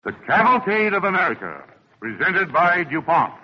The Cavalcade of America, presented by DuPont.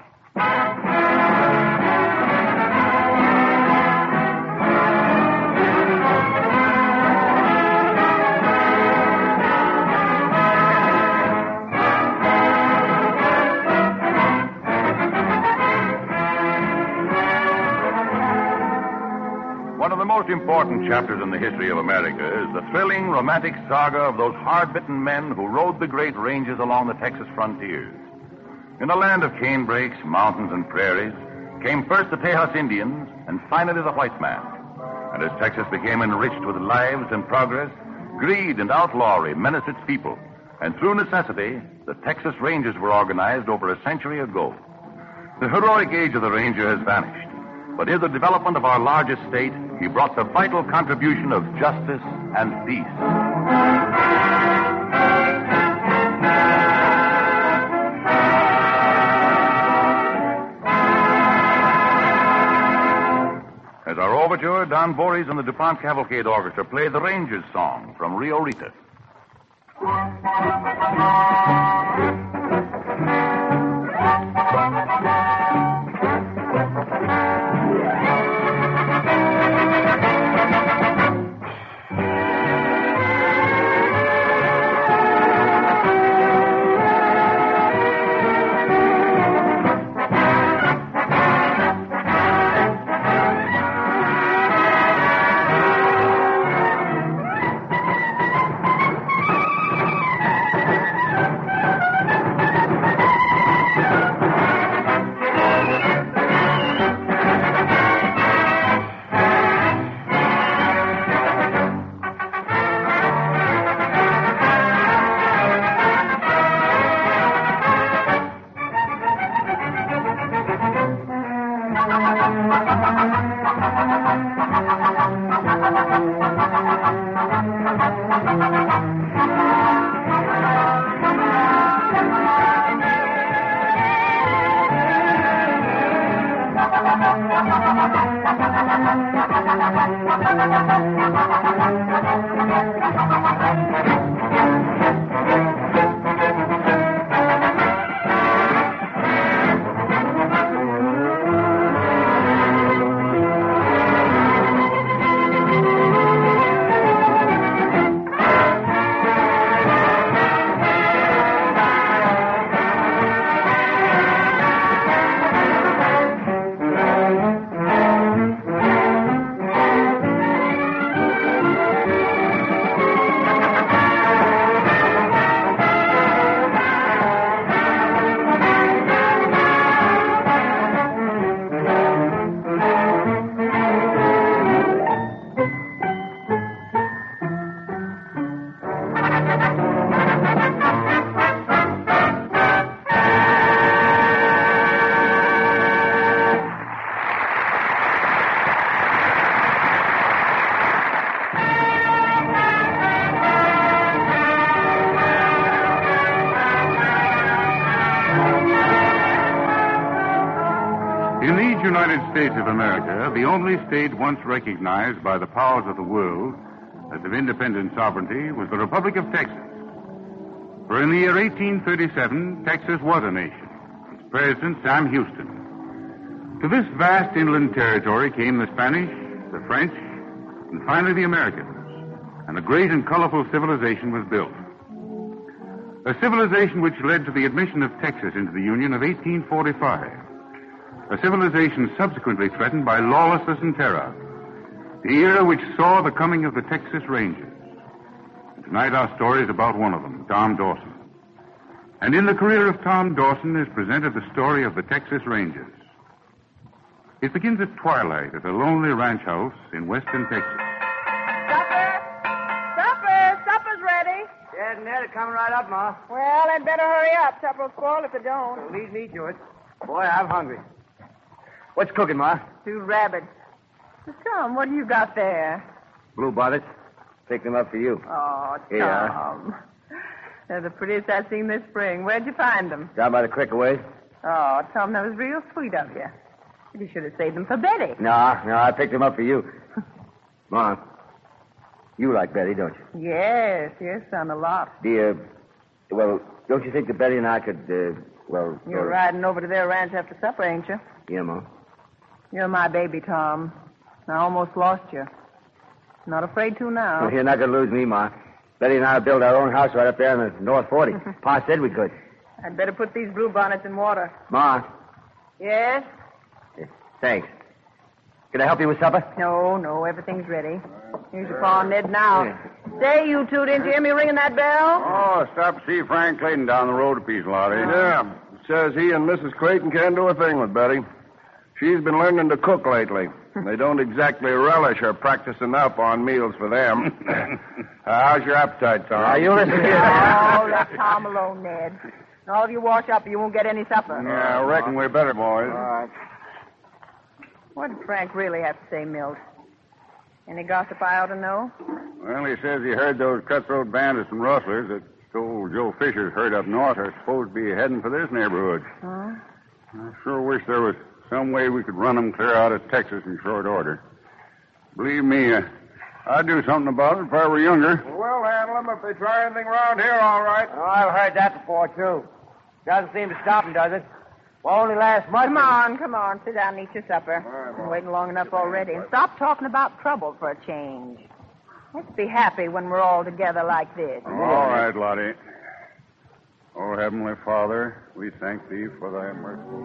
One of the most important chapters in the history of America is the thrilling, romantic saga of those hard-bitten men who rode the great ranges along the Texas frontiers. In a land of canebrakes, mountains, and prairies, came first the Tejas Indians and finally the white man. And as Texas became enriched with lives and progress, greed and outlawry menaced its people. And through necessity, the Texas Rangers were organized over a century ago. The heroic age of the Ranger has vanished. But in the development of our largest state, he brought the vital contribution of justice and peace. As our overture, Don Voorhees and the DuPont Cavalcade Orchestra play the Rangers song from Rio Rita. United States of America, the only state once recognized by the powers of the world as of independent sovereignty, was the Republic of Texas. For in the year 1837, Texas was a nation. Its president, Sam Houston. To this vast inland territory came the Spanish, the French, and finally the Americans. And a great and colorful civilization was built. A civilization which led to the admission of Texas into the Union of 1845. A civilization subsequently threatened by lawlessness and terror. The era which saw the coming of the Texas Rangers. And tonight our story is about one of them, Tom Dawson. And in the career of Tom Dawson is presented the story of the Texas Rangers. It begins at twilight at a lonely ranch house in western Texas. Supper's ready. Yeah, Ned, coming right up, Ma. Well, I'd better hurry up. Supper'll spoil if it don't. Leave me to it. Boy, I'm hungry. What's cooking, Ma? 2 rabbits. Tom, what do you got there? Blue bonnets. Picked them up for you. Oh, Tom. Here. They're the prettiest I've seen this spring. Where'd you find them? Down by the creek away. Oh, Tom, that was real sweet of you. You should have saved them for Betty. No, I picked them up for you. Ma, you like Betty, don't you? Yes, son, a lot. Well, Don't you think that Betty and I could, You're riding over to their ranch after supper, ain't you? Yeah, Ma. You're my baby, Tom. I almost lost you. Not afraid to now. Well, you're not going to lose me, Ma. Betty and I built our own house right up there on the North 40. Pa said we could. I'd better put these bluebonnets in water. Ma. Yes? Thanks. Can I help you with supper? No, everything's ready. Here's your Pa and Ned now. Say, you two, didn't you hear me ringing that bell? Oh, stop to see Frank Clayton down the road a piece, Lottie. Yeah. Says he and Mrs. Clayton can't do a thing with Betty. She's been learning to cook lately. They don't exactly relish her practicing up on meals for them. How's your appetite, Tom? Now, you listen here. Oh, let Tom alone, Ned. And all of you wash up or you won't get any supper. Yeah, I reckon we're better, boys. All right. What did Frank really have to say, Milt? Any gossip I ought to know? Well, he says he heard those cutthroat bandits and rustlers that stole Joe Fisher's herd up north are supposed to be heading for this neighborhood. Huh? I sure wish there was some way we could run them clear out of Texas in short order. Believe me, I'd do something about it if I were younger. We'll handle them if they try anything around here, all right. Oh, I've heard that before, too. Doesn't seem to stop them, does it? Well, only last month. Come on. Sit down and eat your supper. Been waiting long enough already. And stop talking about trouble for a change. Let's be happy when we're all together like this. All right, Lottie. Oh, Heavenly Father, we thank Thee for Thy merciful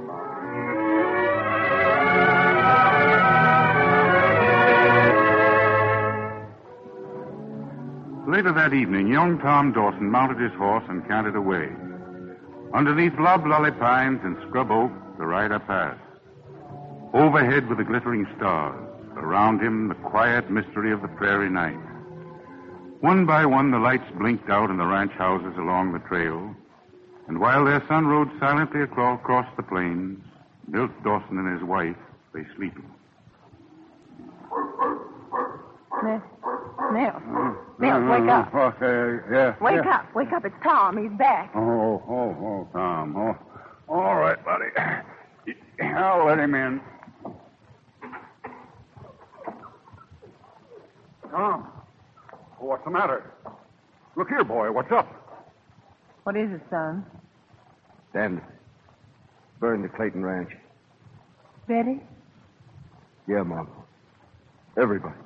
knowledge. Later that evening, young Tom Dawson mounted his horse and cantered away. Underneath loblolly pines and scrub oak, the rider passed. Overhead were the glittering stars. Around him, the quiet mystery of the prairie night. One by one, the lights blinked out in the ranch houses along the trail. And while their son rode silently across the plains, Milt Dawson and his wife lay sleeping. Milt, wake up. Yeah. Wake up. It's Tom. He's back. Oh, Tom. Oh, all right, buddy. I'll let him in. Tom, what's the matter? Look here, boy. What's up? What is it, son? Them burned the Clayton Ranch. Betty? Yeah, Mom. Everybody.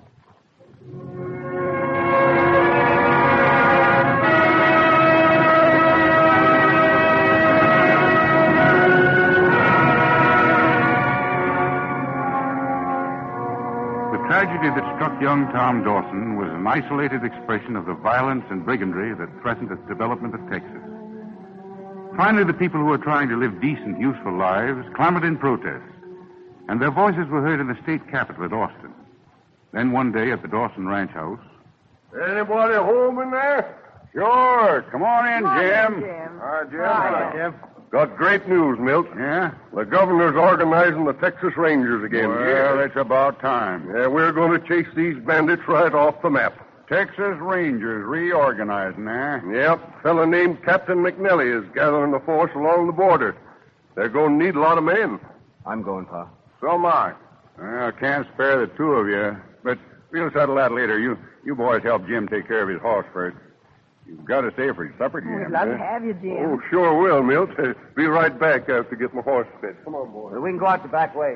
The tragedy that struck young Tom Dawson was an isolated expression of the violence and brigandry that threatened the development of Texas. Finally, the people who were trying to live decent, useful lives clamored in protest, and their voices were heard in the state capitol at Austin. Then one day at the Dawson Ranch House... Anybody home in there? Sure. Come on in, Jim. Hi, Jim. Hi, Jim. Got great news, Milt. Yeah? The governor's organizing the Texas Rangers again. Well, it's about time. Yeah, we're going to chase these bandits right off the map. Texas Rangers reorganizing, eh? Yep. A fellow named Captain McNelly is gathering the force along the border. They're going to need a lot of men. I'm going, Pa. So am I. Well, I can't spare the two of you, but we'll settle that later. You boys help Jim take care of his horse first. You've got to stay for your supper, Jim. We'd love to have you, Jim. Oh, sure will, Milt. Be right back after get my horse fed. Come on, boy. We can go out the back way.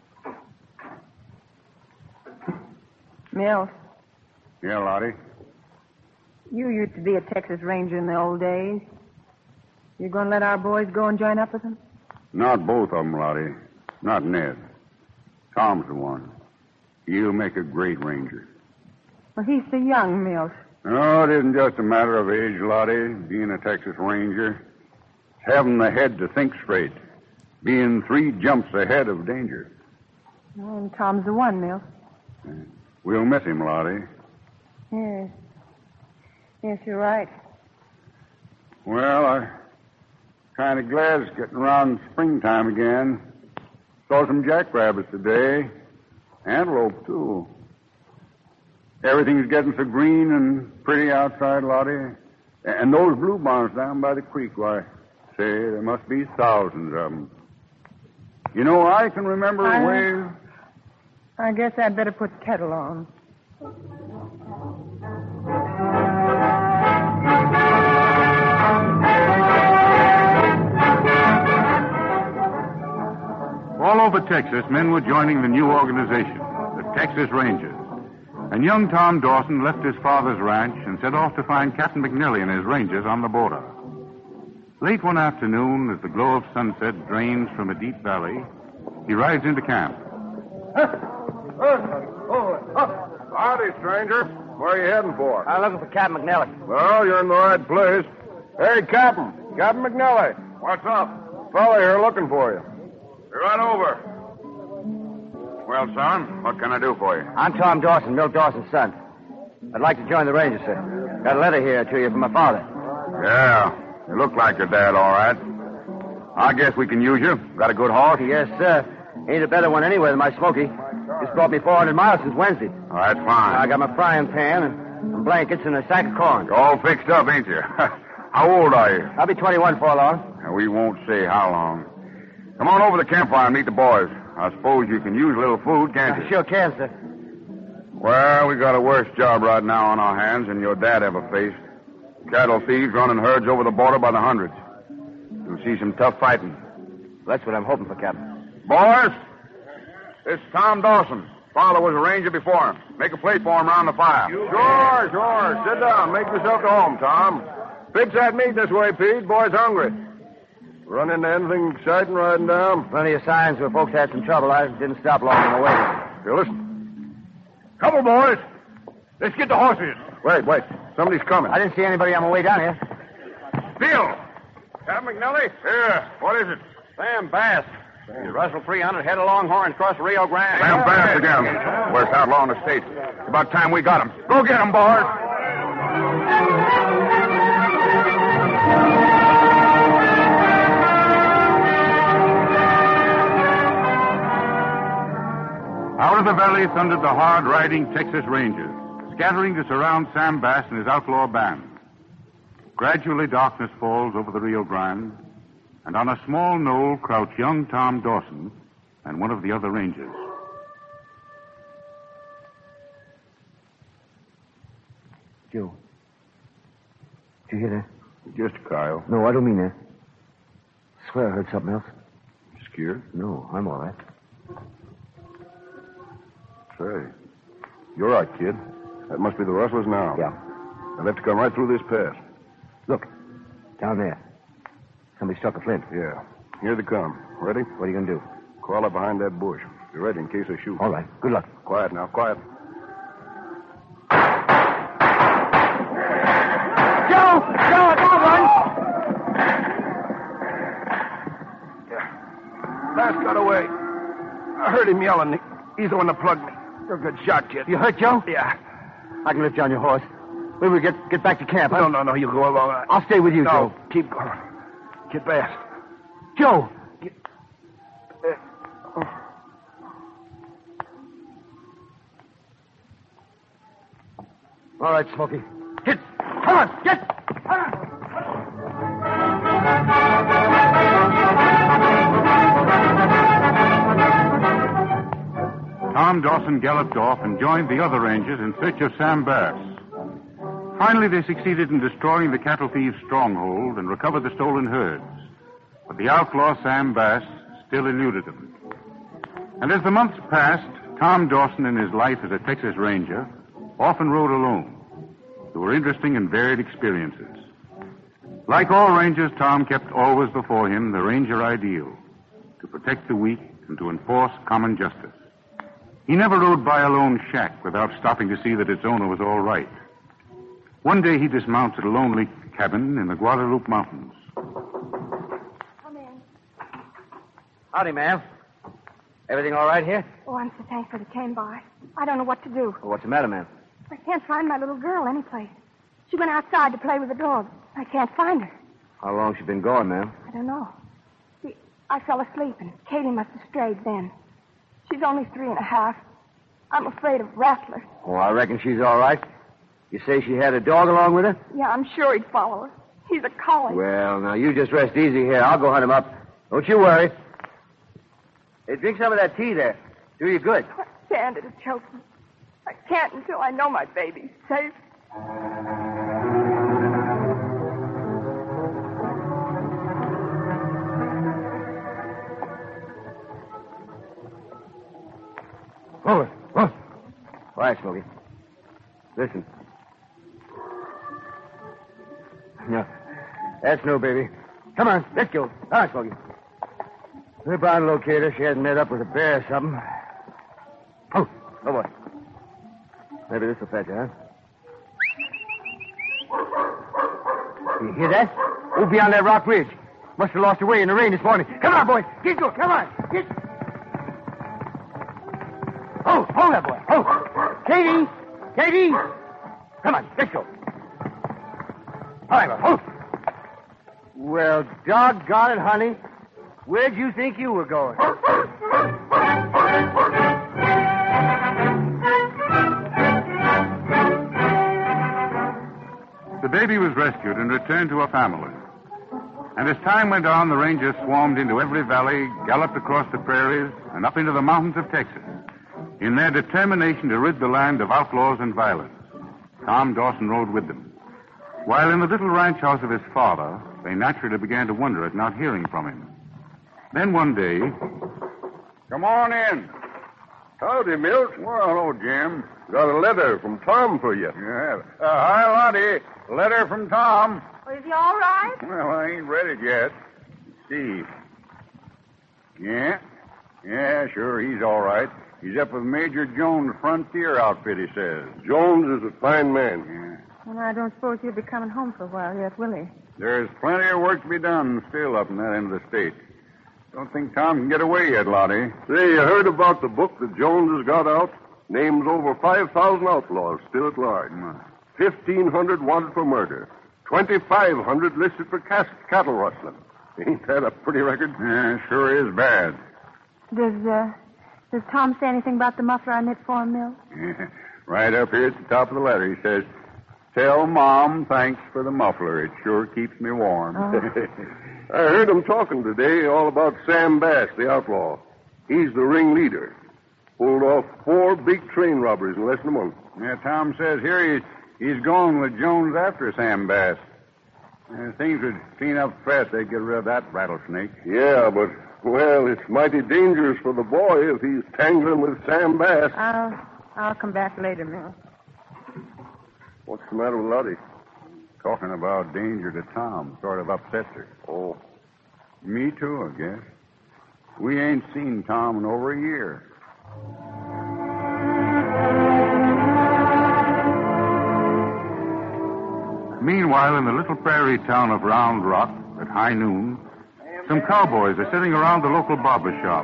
Milt, Yeah, Lottie? you used to be a Texas Ranger in the old days. You going to let our boys go and join up with them? Not both of them, Lottie. Not Ned. Tom's the one. He'll make a great ranger. Well, he's so young, Milt. No, it isn't just a matter of age, Lottie, being a Texas Ranger. It's having the head to think straight. Being 3 jumps ahead of danger. And Tom's the one, Milt. We'll miss him, Lottie. Yes. Yes, you're right. Well, I'm kind of glad it's getting around springtime again. Saw some jackrabbits today. Antelope, too. Everything's getting so green and pretty outside, Lottie. And those bluebonnets down by the creek, why, say, there must be thousands of them. You know, I can remember way... I guess I'd better put the kettle on. Texas, men were joining the new organization, the Texas Rangers. And young Tom Dawson left his father's ranch and set off to find Captain McNelly and his Rangers on the border. Late one afternoon, as the glow of sunset drains from a deep valley, he rides into camp. Howdy, stranger. Where are you heading for? I'm looking for Captain McNelly. Well, you're in the right place. Hey, Captain. Captain McNelly. What's up? Fella here looking for you. Be right over. Well, son, what can I do for you? I'm Tom Dawson, Milt Dawson's son. I'd like to join the Rangers, sir. Got a letter here to you from my father. Yeah, you look like your dad, all right. I guess we can use you. Got a good horse? Yes, sir. Ain't a better one anywhere than my Smoky. Just brought me 400 miles since Wednesday. All right, fine. I got my frying pan and some blankets and a sack of corn. You're all fixed up, ain't you? How old are you? I'll be 21 before long. We won't say how long. Come on over to the campfire and meet the boys. I suppose you can use a little food, can't you? I sure can, sir. Well, we got a worse job right now on our hands than your dad ever faced. Cattle thieves running herds over the border by the hundreds. You'll see some tough fighting. That's what I'm hoping for, Captain. Boys, this is Tom Dawson. Father was a ranger before him. Make a place for him around the fire. Sure. Sit down. Make yourself at home, Tom. Fix that meat this way, Pete. Boy's hungry. Run into anything exciting riding down? Plenty of signs where folks had some trouble. I didn't stop long on the way. Here, listen. Couple, boys. Let's get the horses. Wait. Somebody's coming. I didn't see anybody on my way down here. Bill. Captain McNelly? Yeah. What is it? Sam Bass. Russell 300 head of Longhorn across the Rio Grande. Sam Bass again. Worst outlaw in the state. It's about time we got him. Go get him, boys. Out of the valley thundered the hard-riding Texas Rangers, scattering to surround Sam Bass and his outlaw band. Gradually, darkness falls over the Rio Grande, and on a small knoll crouch young Tom Dawson and one of the other Rangers. Joe. Did you hear that? Just Kyle. No, I don't mean that. I swear I heard something else. Scared? No, I'm all right. Say, you're right, kid. That must be the rustlers now. Yeah. They'll have to come right through this pass. Look, down there. Somebody struck a flint. Yeah. Here they come. Ready? What are you going to do? Crawl up behind that bush. Be ready in case they shoot. All right. Good luck. Quiet now. Quiet. Joe, don't run. Bass got away. I heard him yelling. He's the one that plugged me. You're a good shot, kid. You hurt, Joe? Yeah. I can lift you on your horse. We will get back to camp. Huh? No. You go along. I'll stay with you, No, Joe. keep going. Get Bass. Joe. All right, Smoky. Get. Come on, get. Tom Dawson galloped off and joined the other Rangers in search of Sam Bass. Finally, they succeeded in destroying the cattle thieves' stronghold and recovered the stolen herds. But the outlaw Sam Bass still eluded them. And as the months passed, Tom Dawson in his life as a Texas Ranger often rode alone. There were interesting and varied experiences. Like all Rangers, Tom kept always before him the Ranger ideal, to protect the weak and to enforce common justice. He never rode by a lone shack without stopping to see that its owner was all right. One day he dismounted a lonely cabin in the Guadalupe Mountains. Come in. Howdy, ma'am. Everything all right here? Oh, I'm so thankful you came by. I don't know what to do. Well, what's the matter, ma'am? I can't find my little girl anyplace. She went outside to play with the dog. I can't find her. How long's she been gone, ma'am? I don't know. See, I fell asleep, and Katie must have strayed then. She's only 3.5. I'm afraid of rattlers. Oh, I reckon she's all right. You say she had a dog along with her? Yeah, I'm sure he'd follow her. He's a collie. Well, now, you just rest easy here. I'll go hunt him up. Don't you worry. Hey, drink some of that tea there. Do you good. I stand it to choke me. I can't until I know my baby's safe. Quiet, Smokey. Listen. No. That's no baby. Come on, let's go. All right, Smokey. We're bound to locate her. She hasn't met up with a bear or something. Oh boy. Maybe this will fetch her, huh? You hear that? Over beyond that rock ridge. Must have lost her way in the rain this morning. Come on, boy. Get going. Come on. Get. Oh, hold that, boy. Oh. Katie. Katie. Come on, let's go. All right, boy. Oh. Well, doggone it, honey. Where'd you think you were going? The baby was rescued and returned to her family. And as time went on, the Rangers swarmed into every valley, galloped across the prairies, and up into the mountains of Texas, in their determination to rid the land of outlaws and violence. Tom Dawson rode with them. While in the little ranch house of his father, they naturally began to wonder at not hearing from him. Then one day... Come on in. Howdy, Milt. Well, hello, Jim. Got a letter from Tom for you. Yeah. Hi, Lottie. Letter from Tom. Well, is he all right? Well, I ain't read it yet. Let's see. Yeah, sure, he's all right. He's up with Major Jones' frontier outfit, he says. Jones is a fine man. Yeah. Well, I don't suppose he'll be coming home for a while yet, will he? There's plenty of work to be done still up in that end of the state. Don't think Tom can get away yet, Lottie. Say, you heard about the book that Jones has got out? Names over 5,000 outlaws still at large. 1,500 wanted for murder. 2,500 listed for cattle rustling. Ain't that a pretty record? Yeah, sure is bad. Does Tom say anything about the muffler I knit for him, Milt? Yeah, right up here at the top of the letter, he says, "Tell Mom thanks for the muffler. It sure keeps me warm." I heard him talking today all about Sam Bass, the outlaw. He's the ringleader. Pulled off 4 big train robberies in less than a month. Yeah, Tom says here he's going with Jones after Sam Bass. Things would clean up fast. They'd get rid of that rattlesnake. Yeah, but, well, it's mighty dangerous for the boy if he's tangling with Sam Bass. I'll come back later, Milt. What's the matter with Lottie? Talking about danger to Tom sort of upsets her. Oh. Me too, I guess. We ain't seen Tom in over a year. Meanwhile, in the little prairie town of Round Rock, at high noon, some cowboys are sitting around the local barber shop.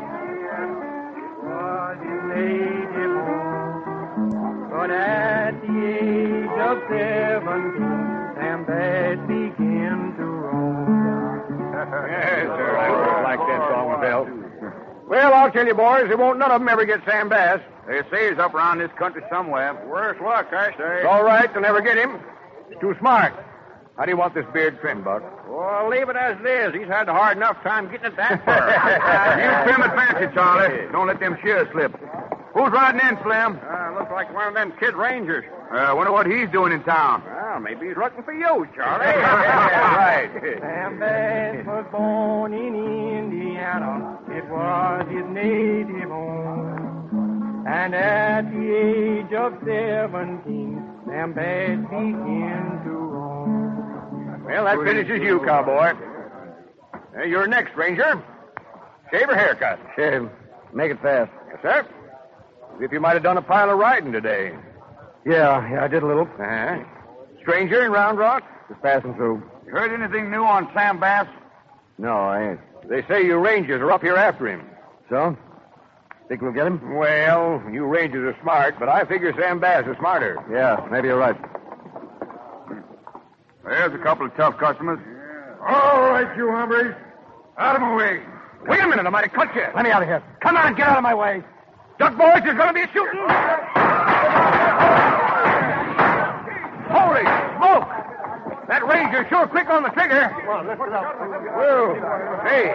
But at the age of 17, Sam Bass began to roam. Yes, sir. I like that song, Bill. Well, I'll tell you, boys, there won't none of them ever get Sam Bass. They say he's up around this country somewhere. Worse luck, I say. It's all right, they'll never get him. He's too smart. How do you want this beard trimmed, Buck? Well, leave it as it is. He's had a hard enough time getting it that far. You trim it fancy, Charlie. Don't let them shears slip. Who's riding in, Slim? Looks like one of them kid rangers. Wonder what he's doing in town. Well, maybe he's looking for you, Charlie. Right. Sam Bass was born in Indiana. It was his native home. And at the age of 17, Sam Bass began to roam. Well, that finishes you, cowboy. You're next, Ranger. Shave or haircut? Shave. Make it fast. Yes, sir. As if you might have done a pile of riding today. Yeah, I did a little. Uh-huh. Stranger in Round Rock? Just passing through. You heard anything new on Sam Bass? No, I ain't. They say you Rangers are up here after him. So? Think we'll get him? Well, you Rangers are smart, but I figure Sam Bass is smarter. Yeah, maybe you're right. There's a couple of tough customers. All right, you hombres. Out of my way. Wait a minute, I might have cut you. Let me out of here. Come on, get out of my way. Duck, boys, there's going to be a shooting. Holy smoke! That Ranger's sure quick on the trigger. Well, lift it up. Whoa. Hey.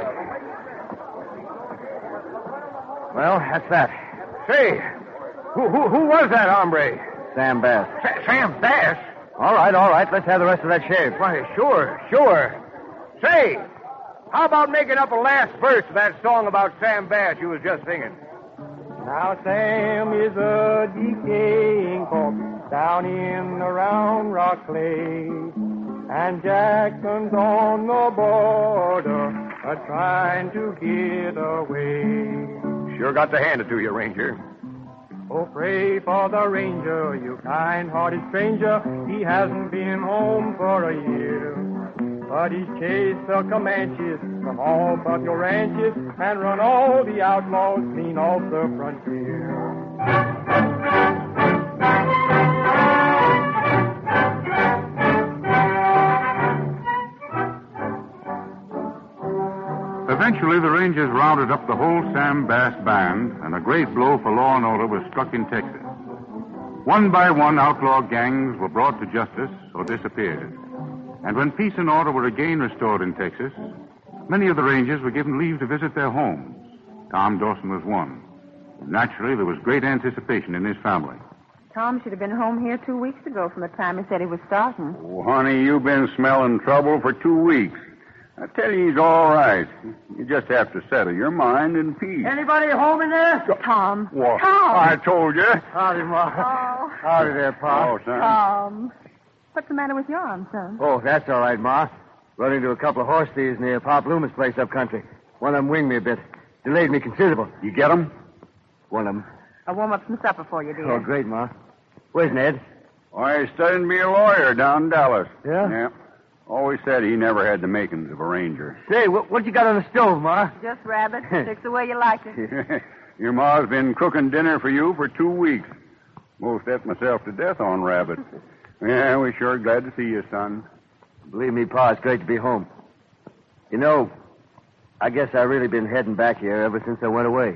Well, that's that. Say, who was that hombre? Sam Bass. Sam Bass? All right. Let's have the rest of that shave. Why, sure. Say, how about making up a last verse of that song about Sam Bass you was just singing? Now Sam is a decaying corpse down in the Round Rock clay, and Jackson's on the border trying to get away. Sure got to hand it to you, Ranger. Oh, pray for the ranger, you kind-hearted stranger. He hasn't been home for a year. But he's chased the Comanches from all but your ranches and run all the outlaws clean off the frontier. Eventually, the Rangers rounded up the whole Sam Bass band, and a great blow for law and order was struck in Texas. One by one, outlaw gangs were brought to justice or disappeared. And when peace and order were again restored in Texas, many of the Rangers were given leave to visit their homes. Tom Dawson was one. Naturally, there was great anticipation in his family. Tom should have been home here 2 weeks ago from the time he said he was starting. Oh, honey, you've been smelling trouble for 2 weeks. I tell you, he's all right. You just have to settle your mind in peace. Anybody home in there? Tom. What? Tom. I told you. Howdy, Ma. Oh. Howdy there, Pa. Oh, son. Tom. What's the matter with your arm, son? Oh, that's all right, Ma. Run into a couple of horse thieves near Pop Loomis' place up country. One of them winged me a bit. Delayed me considerable. You get him? One of them. I'll warm up some supper for you, dear. Oh, great, Ma. Where's Ned? Why, he's studying to be a lawyer down in Dallas. Yeah? Yeah. Always said he never had the makings of a ranger. Say, what you got on the stove, Ma? Just rabbit. Fix the way you like it. Your ma's been cooking dinner for you for 2 weeks. Most ate myself to death on rabbit. Yeah, we're sure glad to see you, son. Believe me, Pa, it's great to be home. You know, I guess I've really been heading back here ever since I went away.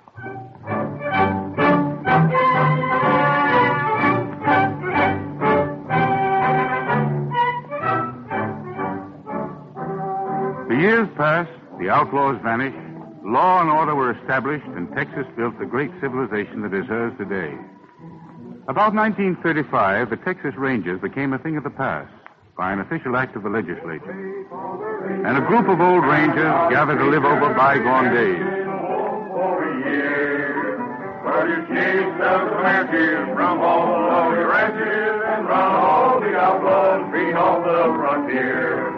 The years passed, the outlaws vanished, law and order were established, and Texas built the great civilization that is hers today. About 1935, the Texas Rangers became a thing of the past by an official act of the legislature. And a group of old Rangers gathered to live over bygone days. But you chase the Comanches from all the ranches and run all the outlaws clean off the frontier.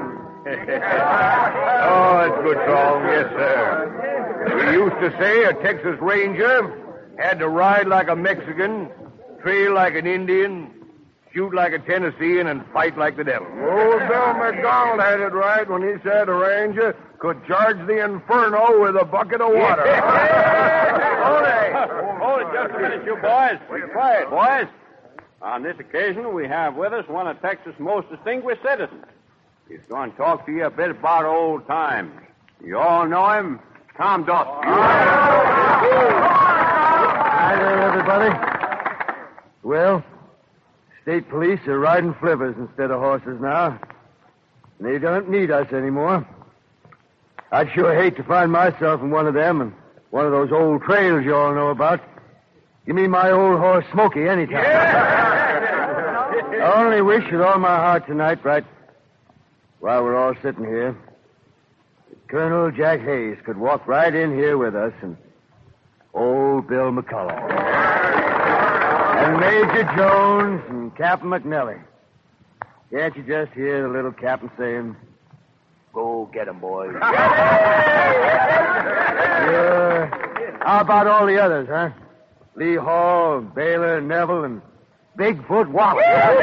Oh, that's a good song, yes, sir. We used to say a Texas Ranger had to ride like a Mexican, trail like an Indian, shoot like a Tennessean, and fight like the devil. Old Bill McDonald had it right when he said a ranger could charge the inferno with a bucket of water. Hold it just a minute, you boys. Be quiet. Boys, on this occasion, we have with us one of Texas' most distinguished citizens. He's going to talk to you a bit about old times. You all know him, Tom Dawson. Hi there, everybody. Well, state police are riding flivvers instead of horses now. And they don't need us anymore. I'd sure hate to find myself in one of them and one of those old trails you all know about. Give me my old horse Smokey anytime. I only wish with all my heart tonight, right while we're all sitting here, that Colonel Jack Hayes could walk right in here with us and old Bill McCullough. And Major Jones and Captain McNelly. Can't you just hear the little captain saying, "Go get 'em, boys." Sure. How about all the others, huh? Lee Hall, Baylor, Neville, and Bigfoot Wallace.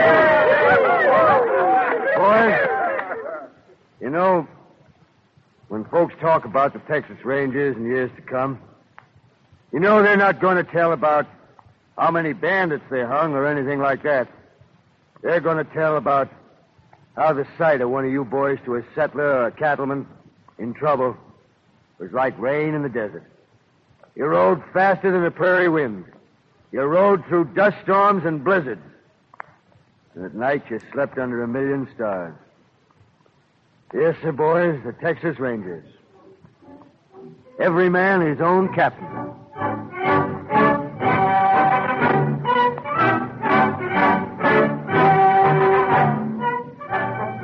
Boys, you know, when folks talk about the Texas Rangers in years to come, you know they're not going to tell about how many bandits they hung or anything like that. They're going to tell about how the sight of one of you boys to a settler or a cattleman in trouble was like rain in the desert. You rode faster than the prairie wind. You rode through dust storms and blizzards. And at night you slept under a million stars. Yes, sir, boys, the Texas Rangers. Every man his own captain.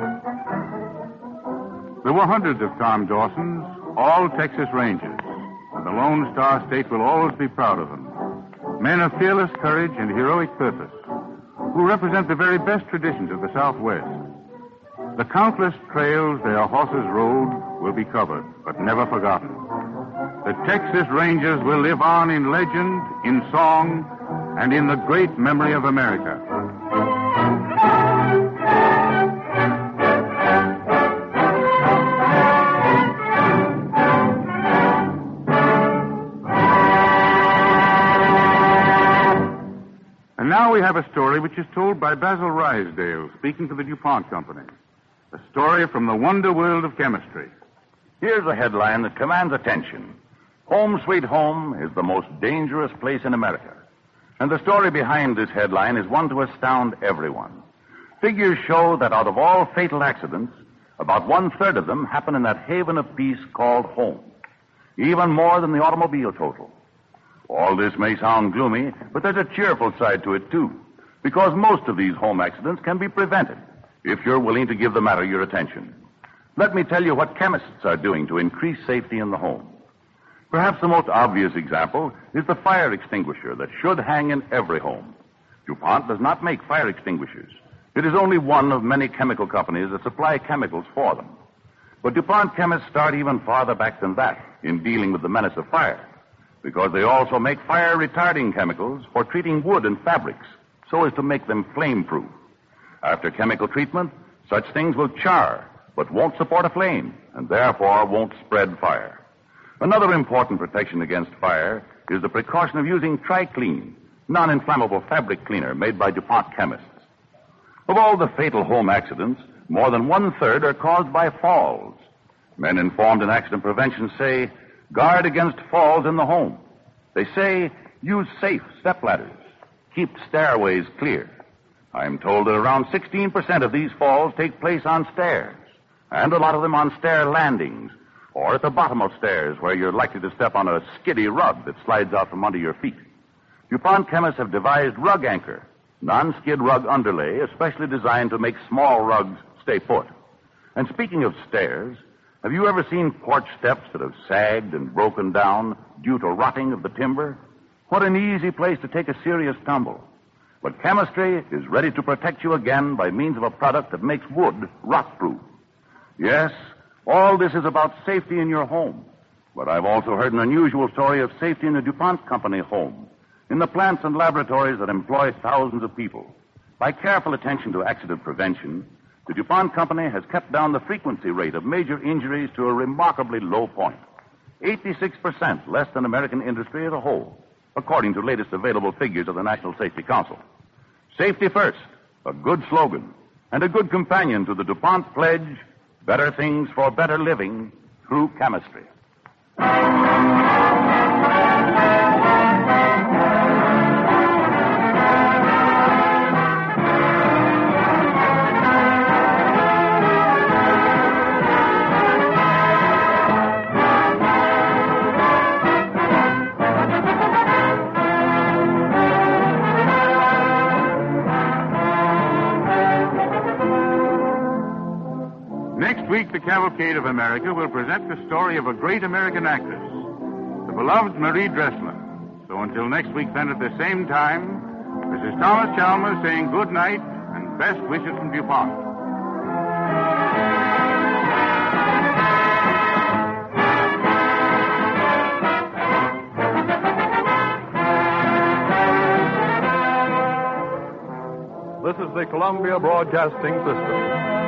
There were hundreds of Tom Dawsons, all Texas Rangers. and the Lone Star State will always be proud of them. Men of fearless courage and heroic purpose, who represent the very best traditions of the Southwest. The countless trails their horses rode will be covered, but never forgotten. The Texas Rangers will live on in legend, in song, and in the great memory of America. And now we have a story which is told by Basil Rysdale, speaking to the DuPont Company. A story from the wonder world of chemistry. Here's a headline that commands attention. Home Sweet Home is the most dangerous place in America. And the story behind this headline is one to astound everyone. Figures show that out of all fatal accidents, about 1/3 of them happen in that haven of peace called home. Even more than the automobile total. All this may sound gloomy, but there's a cheerful side to it, too, because most of these home accidents can be prevented if you're willing to give the matter your attention. Let me tell you what chemists are doing to increase safety in the home. Perhaps the most obvious example is the fire extinguisher that should hang in every home. DuPont does not make fire extinguishers. It is only one of many chemical companies that supply chemicals for them. But DuPont chemists start even farther back than that in dealing with the menace of fire, because they also make fire-retarding chemicals for treating wood and fabrics so as to make them flame-proof. After chemical treatment, such things will char, but won't support a flame, and therefore won't spread fire. Another important protection against fire is the precaution of using TriClean, non-inflammable fabric cleaner made by DuPont chemists. Of all the fatal home accidents, more than 1/3 are caused by falls. Men informed in accident prevention say, guard against falls in the home. They say, use safe stepladders. Keep stairways clear. I'm told that around 16% of these falls take place on stairs, and a lot of them on stair landings, or at the bottom of stairs where you're likely to step on a skiddy rug that slides out from under your feet. DuPont chemists have devised Rug Anchor, non-skid rug underlay, especially designed to make small rugs stay put. And speaking of stairs, have you ever seen porch steps that have sagged and broken down due to rotting of the timber? What an easy place to take a serious tumble. But chemistry is ready to protect you again by means of a product that makes wood rot-proof. Yes, all this is about safety in your home. But I've also heard an unusual story of safety in the DuPont Company home, in the plants and laboratories that employ thousands of people. By careful attention to accident prevention, the DuPont Company has kept down the frequency rate of major injuries to a remarkably low point. 86% less than American industry as a whole, according to latest available figures of the National Safety Council. Safety first, a good slogan, and a good companion to the DuPont pledge, better things for better living through chemistry. Next week, the Cavalcade of America will present the story of a great American actress, the beloved Marie Dressler. So until next week, then at the same time, this is Thomas Chalmers saying good night and best wishes from DuPont. This is the Columbia Broadcasting System.